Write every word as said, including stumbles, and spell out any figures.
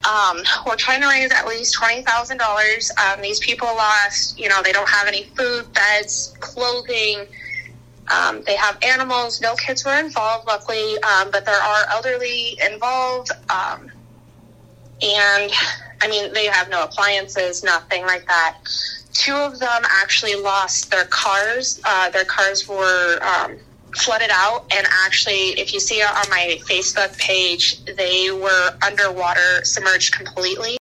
Um, we're trying to raise at least twenty thousand dollars. Um, these people lost, you know, they don't have any food, beds, clothing. Um, they have animals. No kids were involved, luckily, um, but there are elderly involved. Um, and, I mean, they have no appliances, nothing like that. Two of them actually lost their cars. Uh, their cars were um, flooded out. And actually, if you see it on my Facebook page, they were underwater, submerged completely.